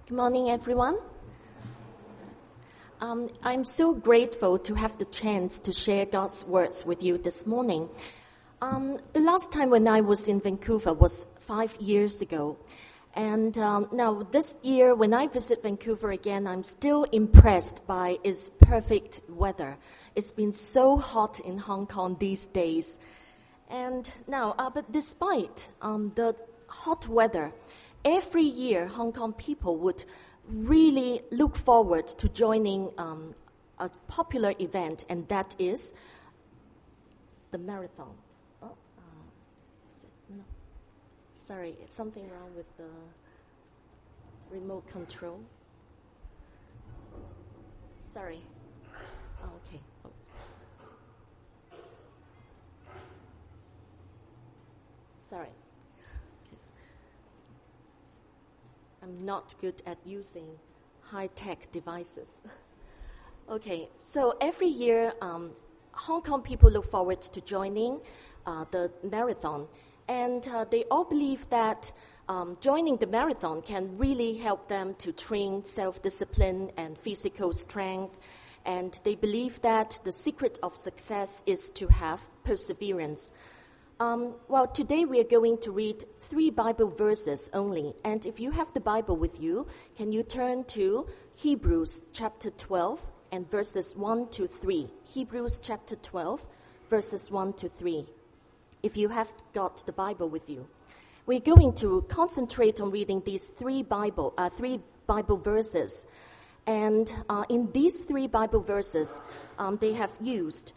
Good morning, everyone. I'm so grateful to have the chance to share God's words with you this morning. The last time when I was in Vancouver was 5 years ago. And now this year, when I visit Vancouver again, I'm still impressed by its perfect weather. It's been so hot in Hong Kong these days. And now, but despite the hot weather, every year Hong Kong people would really look forward to joining a popular event, and that is the marathon. No. Sorry, something wrong with the remote control. Sorry. Oh, okay. Oh. Sorry. I'm not good at using high-tech devices. Okay, so every year, Hong Kong people look forward to joining the marathon, and they all believe that joining the marathon can really help them to train self-discipline and physical strength, and they believe that the secret of success is to have perseverance. Well, today we are going to read 3 Bible verses only. And if you have the Bible with you, can you turn to Hebrews chapter 12 and verses 1 to 3. Hebrews chapter 12, verses 1 to 3. If you have got the Bible with you. We're going to concentrate on reading these 3 Bible verses. And in these 3 Bible verses, they have used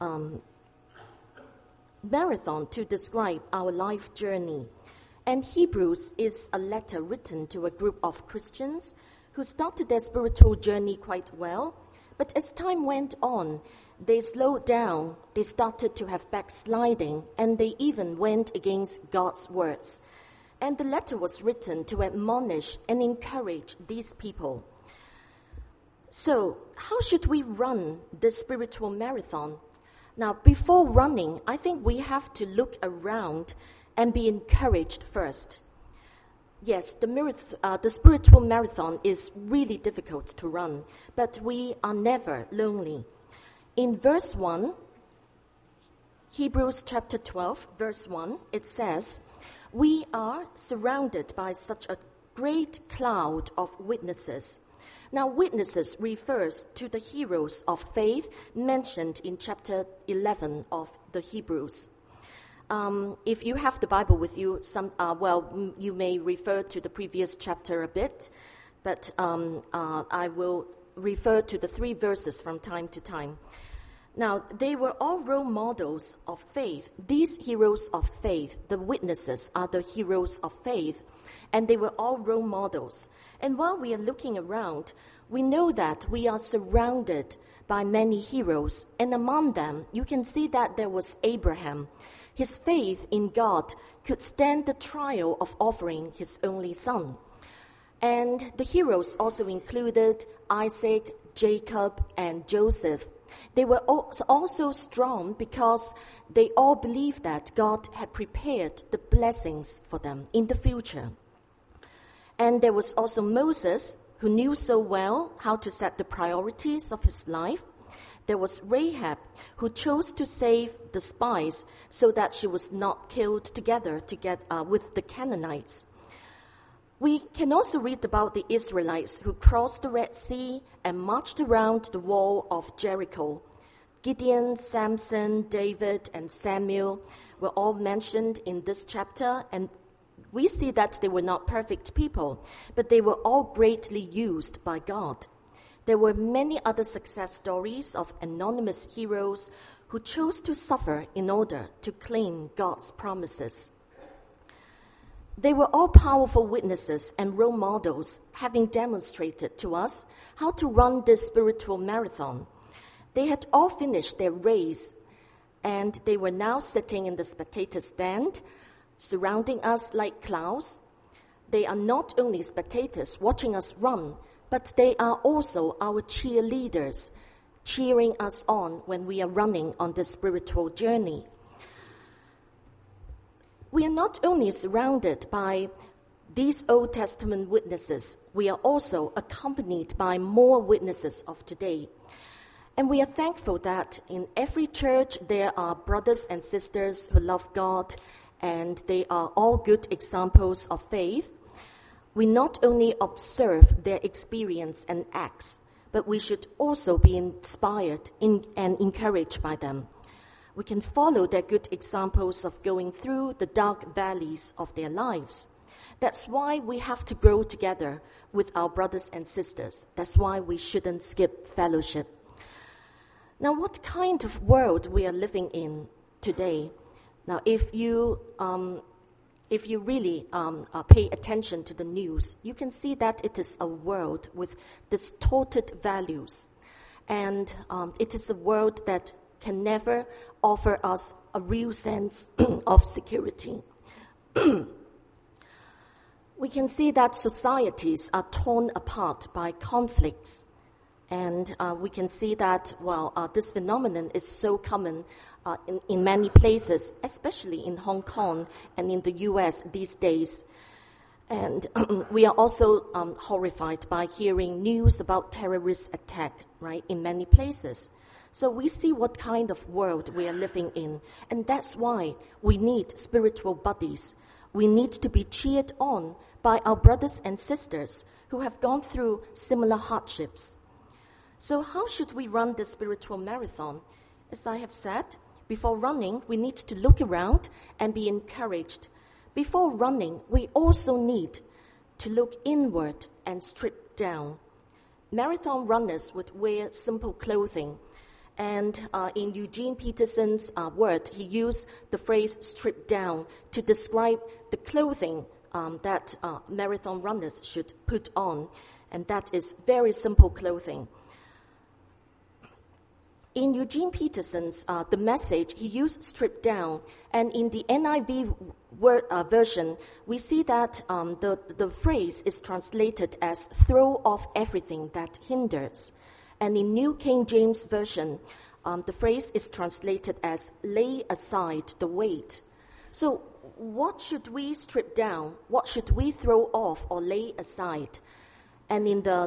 marathon to describe our life journey. And Hebrews is a letter written to a group of Christians who started their spiritual journey quite well, but as time went on, they slowed down, they started to have backsliding, and they even went against God's words. And the letter was written to admonish and encourage these people. So, how should we run this spiritual marathon? Now, before running, I think we have to look around and be encouraged first. Yes, the spiritual marathon is really difficult to run, but we are never lonely. In verse 1, Hebrews chapter 12, verse 1, it says, "We are surrounded by such a great cloud of witnesses." Now, witnesses refers to the heroes of faith mentioned in chapter 11 of the Hebrews. If you have the Bible with you, you may refer to the previous chapter a bit, but I will refer to the 3 verses from time to time. Now, they were all role models of faith. These heroes of faith, the witnesses, are the heroes of faith, and they were all role models. And while we are looking around, we know that we are surrounded by many heroes, and among them, you can see that there was Abraham. His faith in God could stand the trial of offering his only son. And the heroes also included Isaac, Jacob, and Joseph. They were also strong because they all believed that God had prepared the blessings for them in the future. And there was also Moses, who knew so well how to set the priorities of his life. There was Rahab, who chose to save the spies so that she was not killed together with the Canaanites. We can also read about the Israelites who crossed the Red Sea and marched around the wall of Jericho. Gideon, Samson, David, and Samuel were all mentioned in this chapter, and we see that they were not perfect people, but they were all greatly used by God. There were many other success stories of anonymous heroes who chose to suffer in order to claim God's promises. They were all powerful witnesses and role models, having demonstrated to us how to run this spiritual marathon. They had all finished their race, and they were now sitting in the spectator stand, surrounding us like clouds. They are not only spectators watching us run, but they are also our cheerleaders, cheering us on when we are running on this spiritual journey. We are not only surrounded by these Old Testament witnesses, we are also accompanied by more witnesses of today. And we are thankful that in every church there are brothers and sisters who love God, and they are all good examples of faith. We not only observe their experience and acts, but we should also be inspired and encouraged by them. We can follow their good examples of going through the dark valleys of their lives. That's why we have to grow together with our brothers and sisters. That's why we shouldn't skip fellowship. Now, what kind of world we are living in today? Now, if you really pay attention to the news, you can see that it is a world with distorted values. And it is a world that can never offer us a real sense of security. We can see that societies are torn apart by conflicts. And we can see that, this phenomenon is so common in many places, especially in Hong Kong and in the U.S. these days. And we are also horrified by hearing news about terrorist attack, right, in many places. So we see what kind of world we are living in. And that's why we need spiritual buddies. We need to be cheered on by our brothers and sisters who have gone through similar hardships. So how should we run the spiritual marathon? As I have said, before running, we need to look around and be encouraged. Before running, we also need to look inward and strip down. Marathon runners would wear simple clothing. And in Eugene Peterson's word, he used the phrase strip down to describe the clothing that marathon runners should put on. And that is very simple clothing. In Eugene Peterson's The Message, he used strip down, and in the NIV version, we see that the phrase is translated as throw off everything that hinders. And in New King James Version, the phrase is translated as lay aside the weight. So what should we strip down? What should we throw off or lay aside? And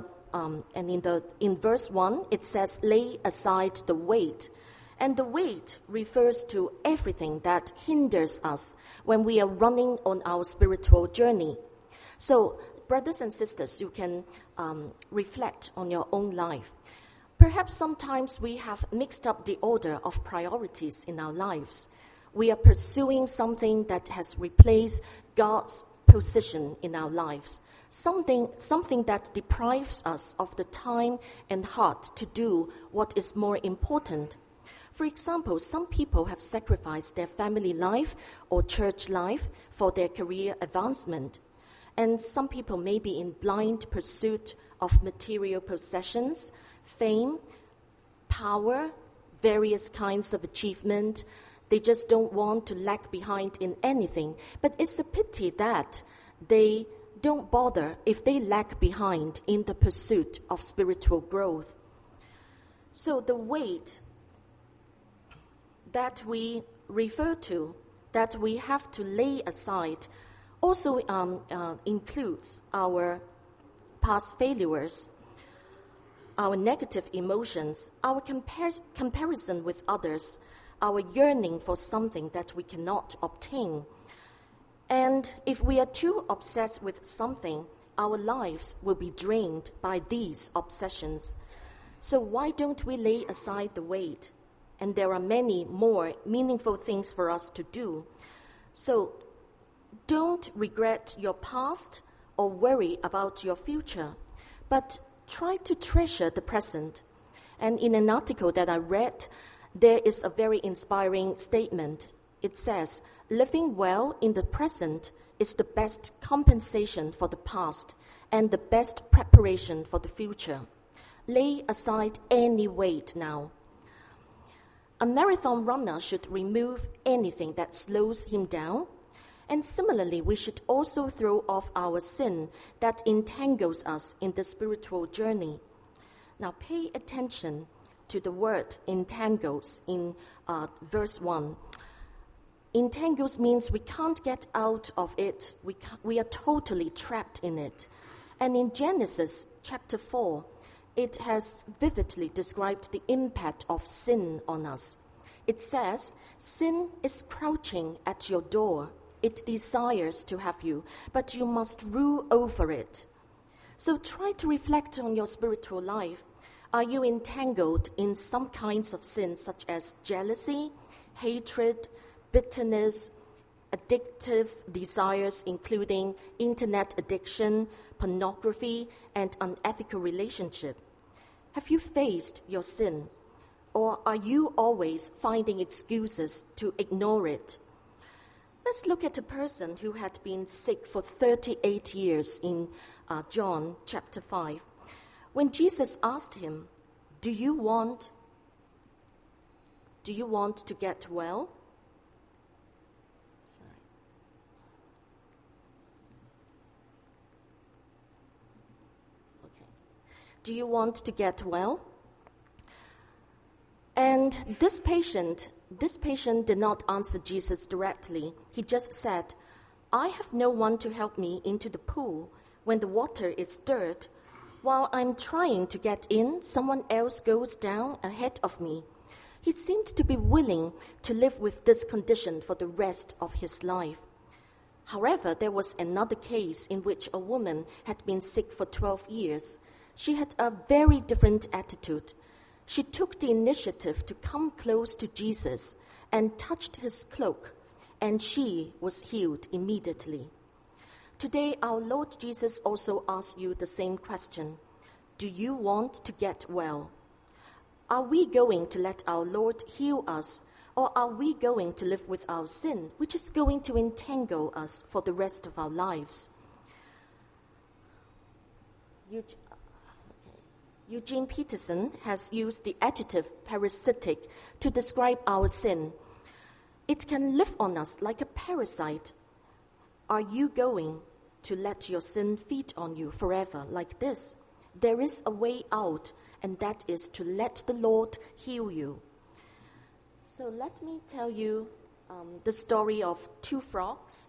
in verse 1, it says, lay aside the weight. And the weight refers to everything that hinders us when we are running on our spiritual journey. So, brothers and sisters, you can reflect on your own life. Perhaps sometimes we have mixed up the order of priorities in our lives. We are pursuing something that has replaced God's position in our lives. Something that deprives us of the time and heart to do what is more important. For example, some people have sacrificed their family life or church life for their career advancement. And some people may be in blind pursuit of material possessions, fame, power, various kinds of achievement. They just don't want to lag behind in anything. But it's a pity that they don't bother if they lag behind in the pursuit of spiritual growth. So the weight that we refer to, that we have to lay aside, also includes our past failures, our negative emotions, our comparison with others, our yearning for something that we cannot obtain. And if we are too obsessed with something, our lives will be drained by these obsessions. So why don't we lay aside the weight? And there are many more meaningful things for us to do. So don't regret your past or worry about your future, but try to treasure the present. And in an article that I read, there is a very inspiring statement. It says, living well in the present is the best compensation for the past and the best preparation for the future. Lay aside any weight now. A marathon runner should remove anything that slows him down. And similarly, we should also throw off our sin that entangles us in the spiritual journey. Now pay attention to the word entangles in verse 1. Entangles means we can't get out of it. We are totally trapped in it. And in Genesis chapter 4, it has vividly described the impact of sin on us. It says, sin is crouching at your door. It desires to have you, but you must rule over it. So try to reflect on your spiritual life. Are you entangled in some kinds of sin, such as jealousy, hatred, bitterness, addictive desires, including internet addiction, pornography, and unethical relationship? Have you faced your sin, or are you always finding excuses to ignore it? Let's look at a person who had been sick for 38 years in John chapter 5. When Jesus asked him, Do you want to get well? Do you want to get well? And this patient did not answer Jesus directly. He just said, I have no one to help me into the pool when the water is stirred. While I'm trying to get in, someone else goes down ahead of me. He seemed to be willing to live with this condition for the rest of his life. However, there was another case in which a woman had been sick for 12 years. She had a very different attitude. She took the initiative to come close to Jesus and touched his cloak, and she was healed immediately. Today, our Lord Jesus also asks you the same question. Do you want to get well? Are we going to let our Lord heal us, or are we going to live with our sin, which is going to entangle us for the rest of our lives? Eugene Peterson has used the adjective parasitic to describe our sin. It can live on us like a parasite. Are you going to let your sin feed on you forever like this? There is a way out, and that is to let the Lord heal you. So let me tell you the story of two frogs.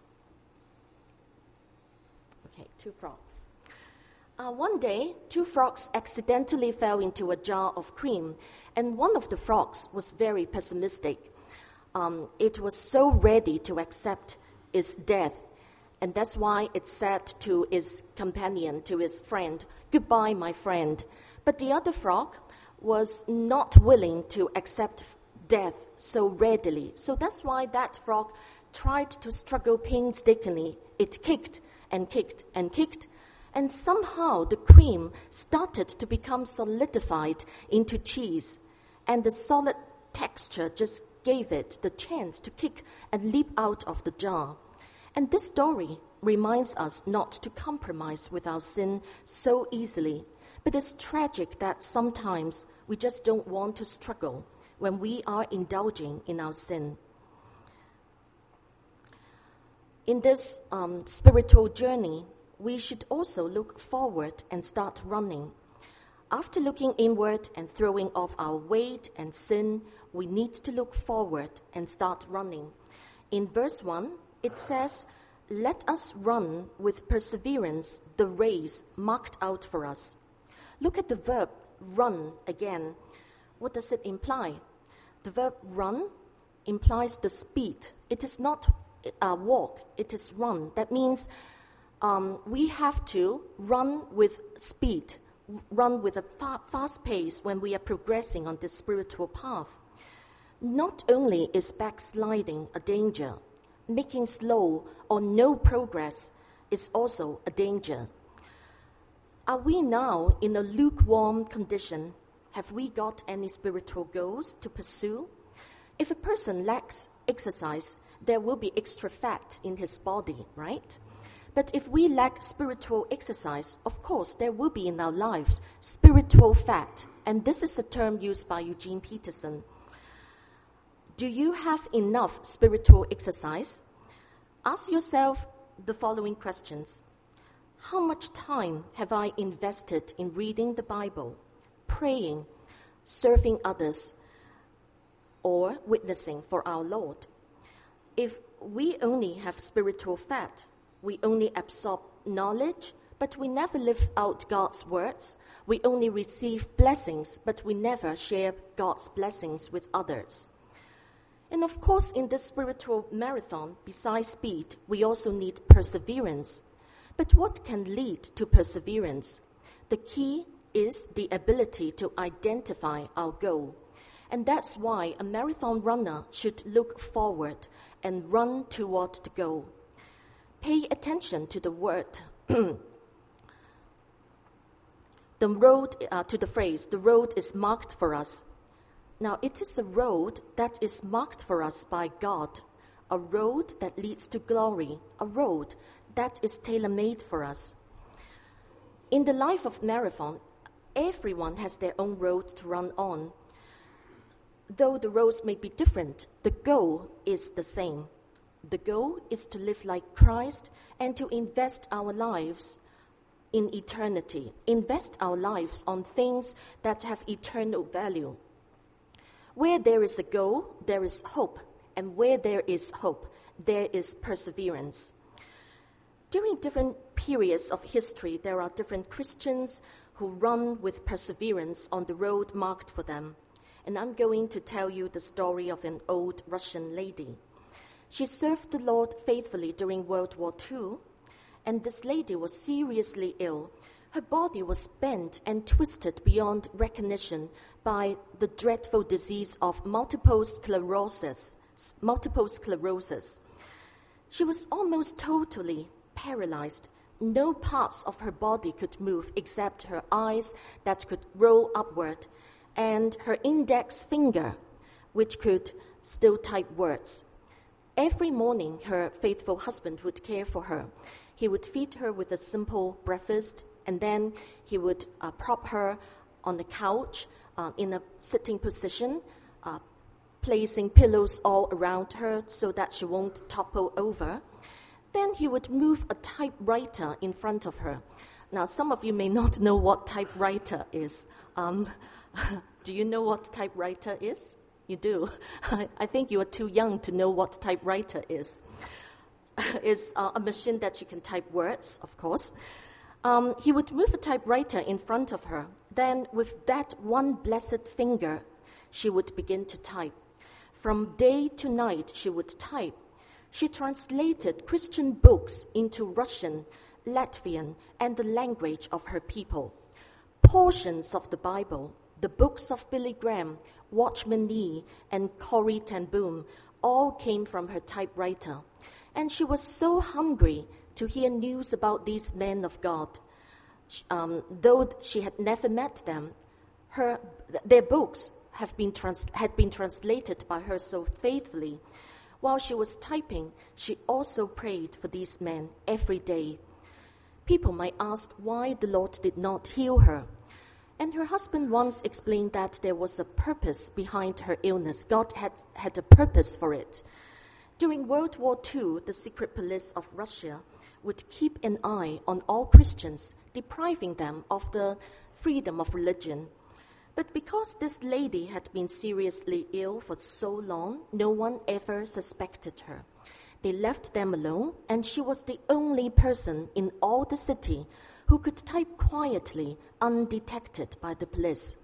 Okay, two frogs. One day, two frogs accidentally fell into a jar of cream, and one of the frogs was very pessimistic. It was so ready to accept its death, and that's why it said to its companion, to his friend, "Goodbye, my friend." But the other frog was not willing to accept death so readily. So that's why that frog tried to struggle painstakingly. It kicked and kicked and kicked, and somehow the cream started to become solidified into cheese, and the solid texture just gave it the chance to kick and leap out of the jar. And this story reminds us not to compromise with our sin so easily. But it's tragic that sometimes we just don't want to struggle when we are indulging in our sin. In this spiritual journey, we should also look forward and start running. After looking inward and throwing off our weight and sin, we need to look forward and start running. In verse 1, it says, "Let us run with perseverance the race marked out for us." Look at the verb run again. What does it imply? The verb run implies the speed. It is not walk, it is run. That means we have to run with speed, run with a fast pace when we are progressing on this spiritual path. Not only is backsliding a danger, making slow or no progress is also a danger. Are we now in a lukewarm condition? Have we got any spiritual goals to pursue? If a person lacks exercise, there will be extra fat in his body, right? But if we lack spiritual exercise, of course, there will be in our lives spiritual fat. And this is a term used by Eugene Peterson. Do you have enough spiritual exercise? Ask yourself the following questions. How much time have I invested in reading the Bible, praying, serving others, or witnessing for our Lord? If we only have spiritual fat, we only absorb knowledge, but we never live out God's words. We only receive blessings, but we never share God's blessings with others. And of course, in this spiritual marathon, besides speed, we also need perseverance. But what can lead to perseverance? The key is the ability to identify our goal. And that's why a marathon runner should look forward and run toward the goal. Pay attention to the word, to the phrase, the road is marked for us. Now, it is a road that is marked for us by God, a road that leads to glory, a road that is tailor-made for us. In the life of marathon, everyone has their own road to run on. Though the roads may be different, the goal is the same. The goal is to live like Christ and to invest our lives in eternity, invest our lives on things that have eternal value. Where there is a goal, there is hope, and where there is hope, there is perseverance. During different periods of history, there are different Christians who run with perseverance on the road marked for them. And I'm going to tell you the story of an old Russian lady. She served the Lord faithfully during World War II, and this lady was seriously ill. Her body was bent and twisted beyond recognition by the dreadful disease of multiple sclerosis. She was almost totally paralyzed. No parts of her body could move except her eyes that could roll upward and her index finger, which could still type words. Every morning, her faithful husband would care for her. He would feed her with a simple breakfast, and then he would prop her on the couch in a sitting position, placing pillows all around her so that she won't topple over. Then he would move a typewriter in front of her. Now, some of you may not know what typewriter is. Do you know what typewriter is? You do. I think you are too young to know what typewriter is. It's a machine that you can type words, of course. He would move a typewriter in front of her. Then, with that one blessed finger, she would begin to type. From day to night, she would type. She translated Christian books into Russian, Latvian, and the language of her people. Portions of the Bible, the books of Billy Graham, Watchman Nee, and Corrie ten Boom all came from her typewriter. And she was so hungry to hear news about these men of God. Though she had never met them, their books had been translated by her so faithfully. While she was typing, she also prayed for these men every day. People might ask why the Lord did not heal her. And her husband once explained that there was a purpose behind her illness. God had a purpose for it. During World War II, the secret police of Russia would keep an eye on all Christians, depriving them of the freedom of religion. But because this lady had been seriously ill for so long, no one ever suspected her. They left them alone, and she was the only person in all the city who could type quietly, undetected by the police.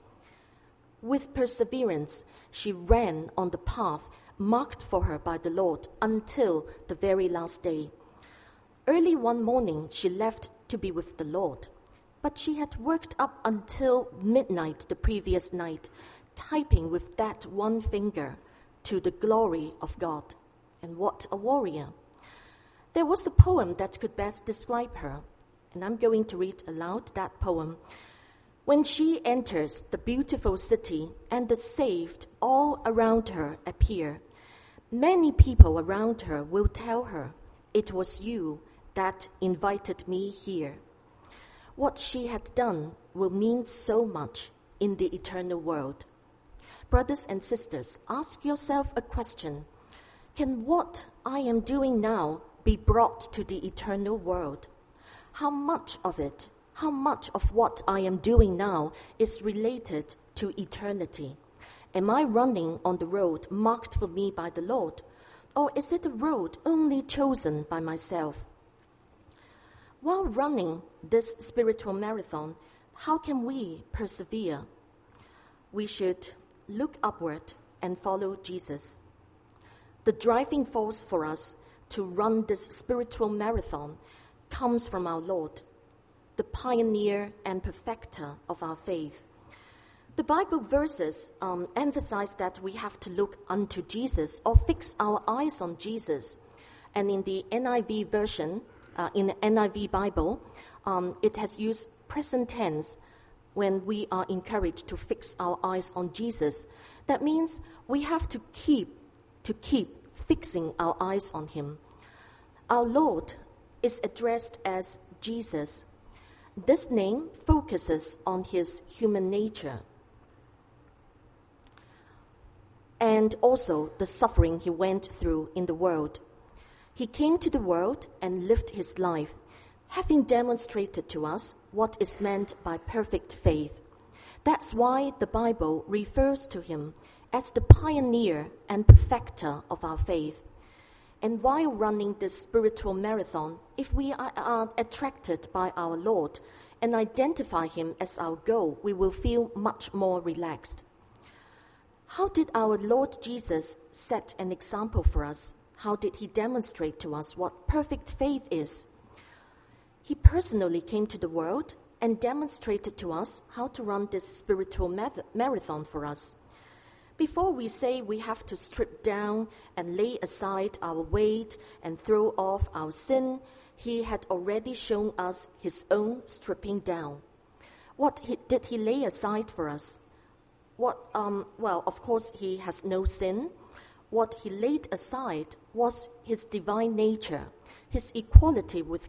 With perseverance, she ran on the path marked for her by the Lord until the very last day. Early one morning, she left to be with the Lord, but she had worked up until midnight the previous night, typing with that one finger to the glory of God. And what a warrior! There was a poem that could best describe her, and I'm going to read aloud that poem. When she enters the beautiful city and the saved all around her appear, many people around her will tell her, "It was you that invited me here." What she had done will mean so much in the eternal world. Brothers and sisters, ask yourself a question. Can what I am doing now be brought to the eternal world? How much of it, how much of what I am doing now is related to eternity? Am I running on the road marked for me by the Lord Or is it a road only chosen by myself? While running this spiritual marathon, how can we persevere? We should look upward and follow Jesus. The driving force for us to run this spiritual marathon comes from our Lord, the pioneer and perfecter of our faith. The Bible verses emphasize that we have to look unto Jesus or fix our eyes on Jesus. And in the NIV version, in the NIV Bible, it has used present tense when we are encouraged to fix our eyes on Jesus. That means we have to keep fixing our eyes on him. Our Lord is addressed as Jesus. This name focuses on his human nature and also the suffering he went through in the world. He came to the world and lived his life, having demonstrated to us what is meant by perfect faith. That's why the Bible refers to him as the pioneer and perfecter of our faith. And while running this spiritual marathon, if we are attracted by our Lord and identify him as our goal, we will feel much more relaxed. How did our Lord Jesus set an example for us? How did he demonstrate to us what perfect faith is? He personally came to the world and demonstrated to us how to run this spiritual marathon for us. Before we say we have to strip down and lay aside our weight and throw off our sin, he had already shown us his own stripping down. What did he lay aside for us? Well, of course, he has no sin. What he laid aside was his divine nature, his equality with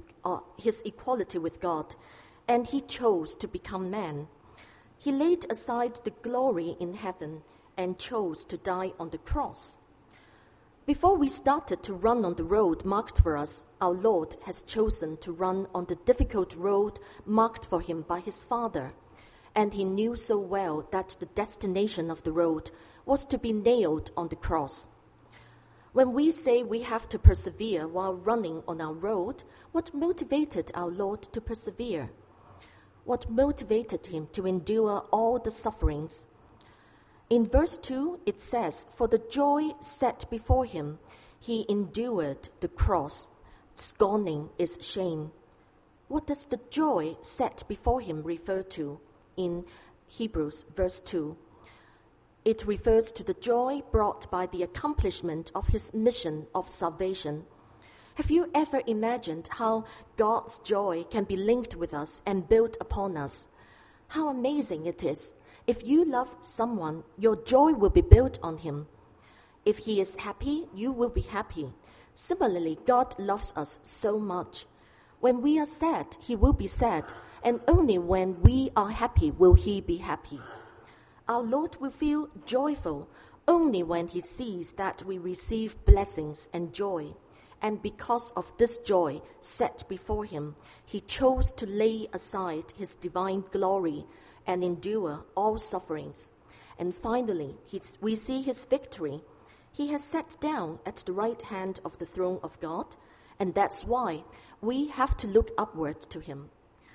God, and he chose to become man. He laid aside the glory in heaven and chose to die on the cross. Before we started to run on the road marked for us, our Lord has chosen to run on the difficult road marked for him by his Father. And he knew so well that the destination of the road was to be nailed on the cross. When we say we have to persevere while running on our road, what motivated our Lord to persevere? What motivated him to endure all the sufferings? In verse 2, it says, "For the joy set before him, he endured the cross, scorning its shame." What does the joy set before him refer to in Hebrews verse 2? It refers to the joy brought by the accomplishment of his mission of salvation. Have you ever imagined how God's joy can be linked with us and built upon us? How amazing it is. If you love someone, your joy will be built on him. If he is happy, you will be happy. Similarly, God loves us so much. When we are sad, he will be sad, and only when we are happy will he be happy. Our Lord will feel joyful only when he sees that we receive blessings and joy. And because of this joy set before him, he chose to lay aside his divine glory and endure all sufferings. And finally, we see his victory. He has sat down at the right hand of the throne of God, and that's why we have to look upward to him.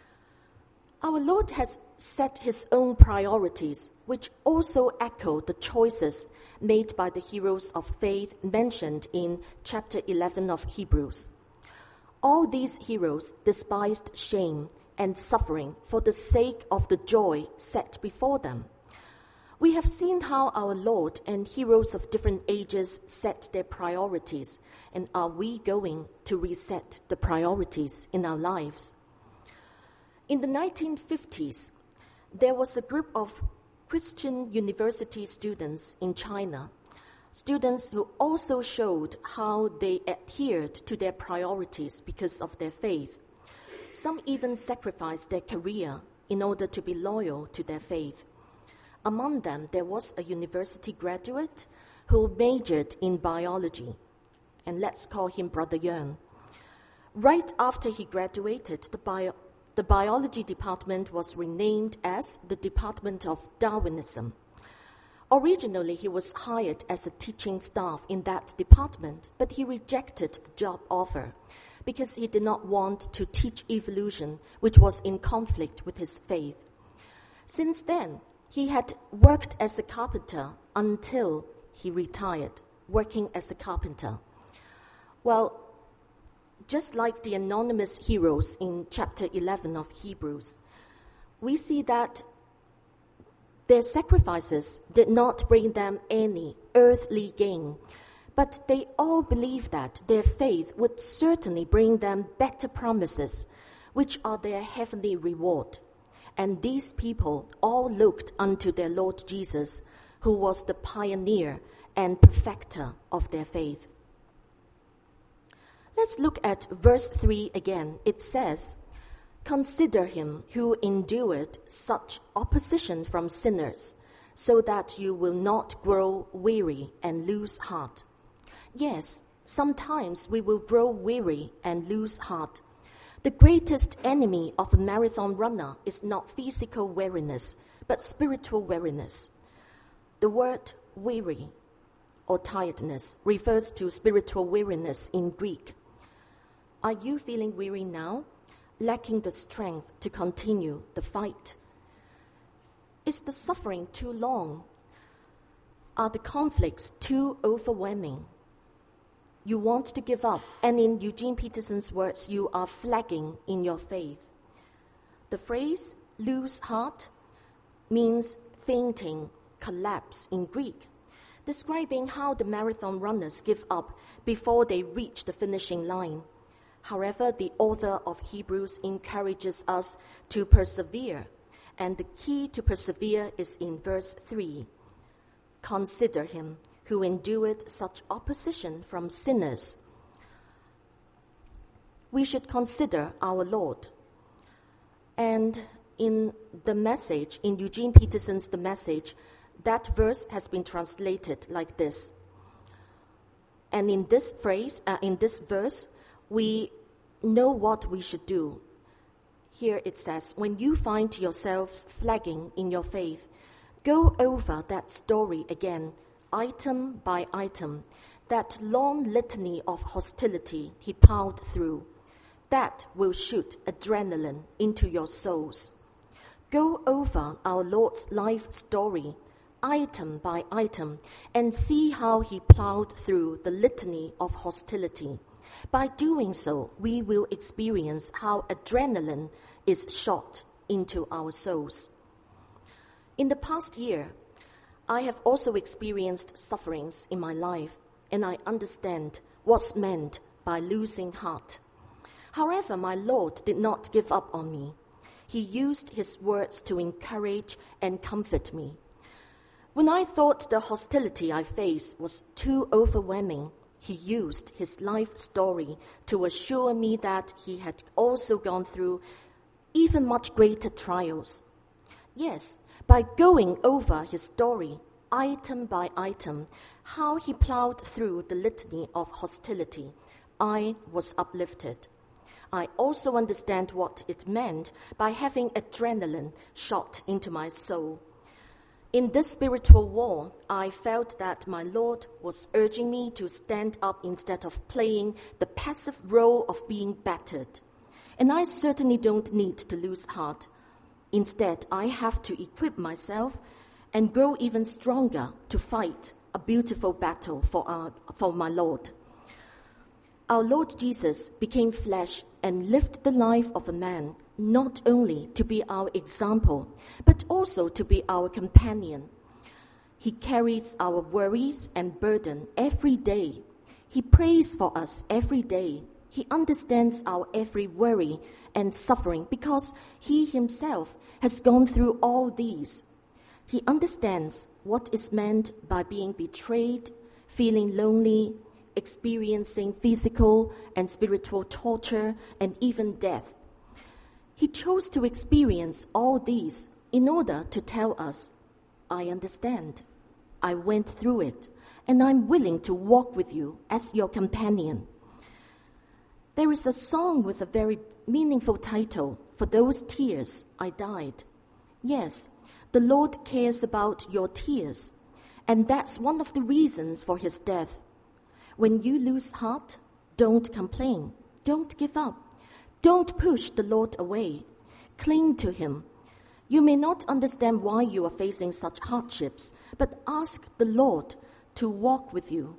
Our Lord has set his own priorities, which also echo the choices made by the heroes of faith mentioned in chapter 11 of Hebrews. All these heroes despised shame and suffering for the sake of the joy set before them. We have seen how our Lord and heroes of different ages set their priorities, and are we going to reset the priorities in our lives? In the 1950s, there was a group of Christian university students in China, students who also showed how they adhered to their priorities because of their faith. Some even sacrificed their career in order to be loyal to their faith. Among them, there was a university graduate who majored in biology, and let's call him Brother Yang. Right after he graduated, the biology department was renamed as the Department of Darwinism. Originally, he was hired as a teaching staff in that department, but he rejected the job offer because he did not want to teach evolution, which was in conflict with his faith. Since then, he had worked as a carpenter until he retired, working as a carpenter. Well, just like the anonymous heroes in chapter 11 of Hebrews, we see that their sacrifices did not bring them any earthly gain, but they all believed that their faith would certainly bring them better promises, which are their heavenly reward. And these people all looked unto their Lord Jesus, who was the pioneer and perfecter of their faith. Let's look at verse 3 again. It says, "Consider him who endured such opposition from sinners, so that you will not grow weary and lose heart." Yes, sometimes we will grow weary and lose heart. The greatest enemy of a marathon runner is not physical weariness, but spiritual weariness. The word weary or tiredness refers to spiritual weariness in Greek. Are you feeling weary now, lacking the strength to continue the fight? Is the suffering too long? Are the conflicts too overwhelming? You want to give up, and in Eugene Peterson's words, you are flagging in your faith. The phrase lose heart means fainting, collapse in Greek, describing how the marathon runners give up before they reach the finishing line. However, the author of Hebrews encourages us to persevere, and the key to persevere is in verse 3. Consider him who endured such opposition from sinners. We should consider our Lord. And in the Message, in Eugene Peterson's The Message, that verse has been translated like this. And in this verse, we know what we should do. Here it says, when you find yourselves flagging in your faith, go over that story again, item by item, that long litany of hostility he plowed through. That will shoot adrenaline into your souls. Go over our Lord's life story, item by item, and see how he plowed through the litany of hostility. By doing so, we will experience how adrenaline is shot into our souls. In the past year, I have also experienced sufferings in my life, and I understand what's meant by losing heart. However, my Lord did not give up on me. He used his words to encourage and comfort me. When I thought the hostility I faced was too overwhelming, he used his life story to assure me that he had also gone through even much greater trials. Yes, by going over his story, item by item, how he plowed through the litany of hostility, I was uplifted. I also understand what it meant by having adrenaline shot into my soul. In this spiritual war, I felt that my Lord was urging me to stand up instead of playing the passive role of being battered. And I certainly don't need to lose heart. Instead, I have to equip myself and grow even stronger to fight a beautiful battle for my Lord. Our Lord Jesus became flesh and lived the life of a man, not only to be our example, but also to be our companion. He carries our worries and burden every day. He prays for us every day. He understands our every worry and suffering because he himself has gone through all these. He understands what is meant by being betrayed, feeling lonely, experiencing physical and spiritual torture, and even death. He chose to experience all these in order to tell us, I understand, I went through it, and I'm willing to walk with you as your companion. There is a song with a very meaningful title, For Those Tears I Died. Yes, the Lord cares about your tears. And that's one of the reasons for his death. When you lose heart, don't complain. Don't give up. Don't push the Lord away. Cling to him. You may not understand why you are facing such hardships, but ask the Lord to walk with you.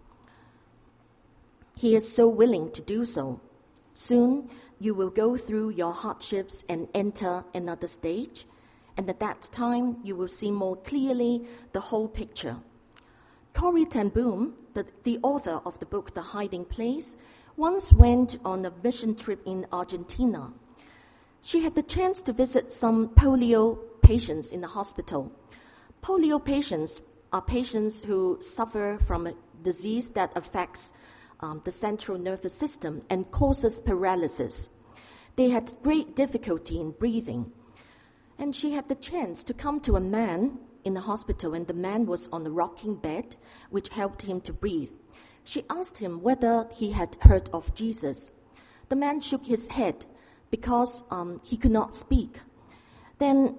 He is so willing to do so. Soon you will go through your hardships and enter another stage, and at that time you will see more clearly the whole picture. Corrie ten Boom, the author of the book The Hiding Place, once went on a mission trip in Argentina. She had the chance to visit some polio patients in the hospital. Polio patients are patients who suffer from a disease that affects the central nervous system and causes paralysis. They had great difficulty in breathing. And she had the chance to come to a man in the hospital, and the man was on a rocking bed, which helped him to breathe. She asked him whether he had heard of Jesus. The man shook his head because he could not speak. Then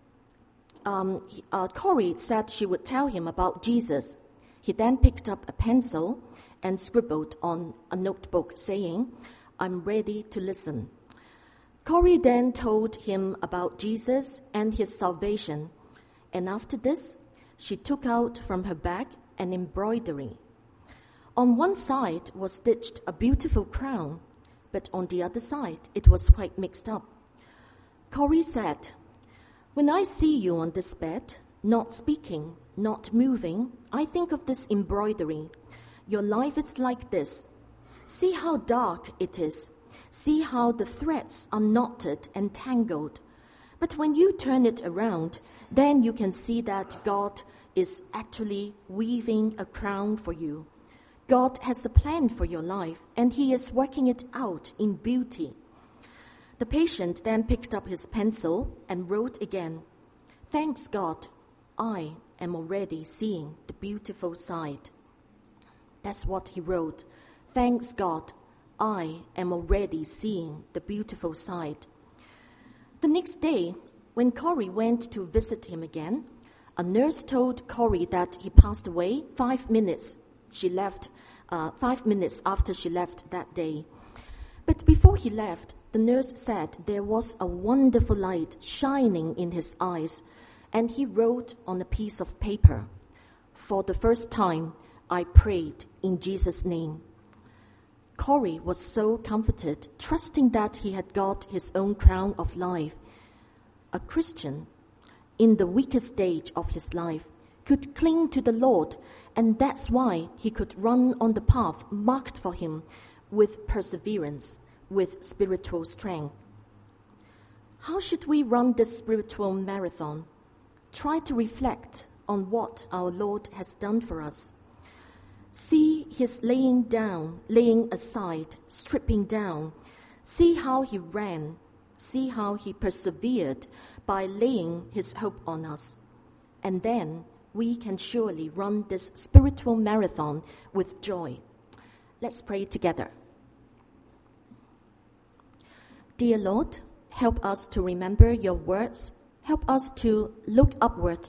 Corrie said she would tell him about Jesus. He then picked up a pencil and scribbled on a notebook saying, "I'm ready to listen." Corrie then told him about Jesus and his salvation. And after this, she took out from her bag an embroidery. On one side was stitched a beautiful crown, but on the other side it was quite mixed up. Corrie said, "When I see you on this bed, not speaking, not moving, I think of this embroidery. Your life is like this. See how dark it is. See how the threads are knotted and tangled. But when you turn it around, then you can see that God is actually weaving a crown for you. God has a plan for your life, and he is working it out in beauty." The patient then picked up his pencil and wrote again, "Thanks God, I am already seeing the beautiful side." That's what he wrote. "Thanks God, I am already seeing the beautiful side." The next day, when Corrie went to visit him again, a nurse told Corrie that he passed away 5 minutes after she left that day. But before he left, the nurse said there was a wonderful light shining in his eyes, and he wrote on a piece of paper, "For the first time, I prayed in Jesus' name." Corrie was so comforted, trusting that he had got his own crown of life. A Christian, in the weakest stage of his life, could cling to the Lord, and that's why he could run on the path marked for him with perseverance, with spiritual strength. How should we run this spiritual marathon? Try to reflect on what our Lord has done for us. See his laying aside, stripping down. See how he ran. See how he persevered by laying his hope on us. And then we can surely run this spiritual marathon with joy. Let's pray together. Dear Lord, help us to remember your words. Help us to look upward